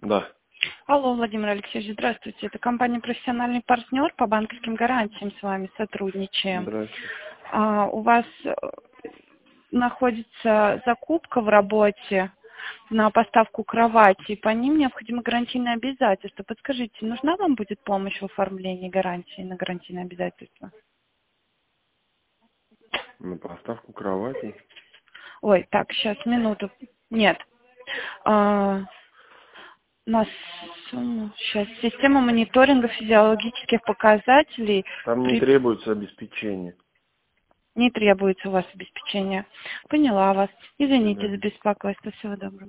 Да. Алло, Владимир Алексеевич, здравствуйте. Это компания «Профессиональный партнер», по банковским гарантиям с вами сотрудничаем. Здравствуйте. У вас находится закупка в работе на поставку кровати, по ним необходимо гарантийное обязательство. Подскажите, нужна вам будет помощь в оформлении гарантии на гарантийное обязательство? На поставку кровати. Ой, так, сейчас, минуту. Нет. Сейчас система мониторинга физиологических показателей Там не требуется обеспечение. не требуется у вас обеспечения. Поняла вас. До Извините за свидания. беспокойство. Всего доброго.